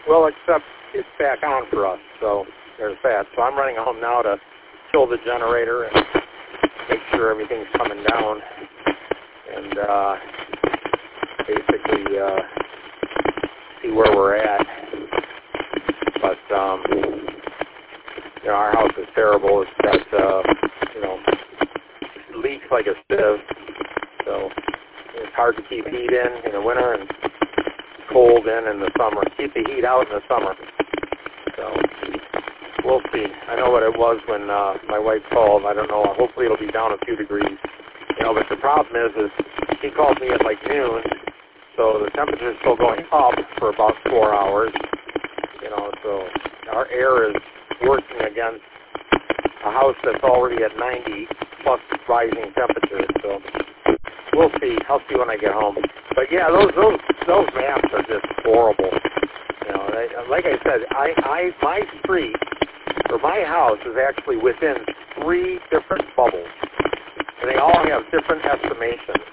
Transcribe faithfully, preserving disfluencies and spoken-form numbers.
Well, except it's back on for us, so there's that. So I'm running home now to kill the generator and make sure everything's coming down, and uh, basically uh, see where we're at. But um, you know, our house is terrible. It's got uh, you know leaks like a sieve, so it's hard to keep heat in in the winter and cold in in the summer. Keep the heat out in the summer. So we'll see. I know what it was when uh, my wife called. I don't know. Hopefully it'll be down a few degrees. You know, but the problem is, is she called me at like noon, so the temperature's still going up for about four hours. You know, so our air is working against a house that's already at ninety plus rising temperatures. So we'll see. I'll see when I get home. But yeah, those those those maps are just horrible. You know, they, like I said, I, I my street or my house is actually within three different bubbles, and they all have different estimations.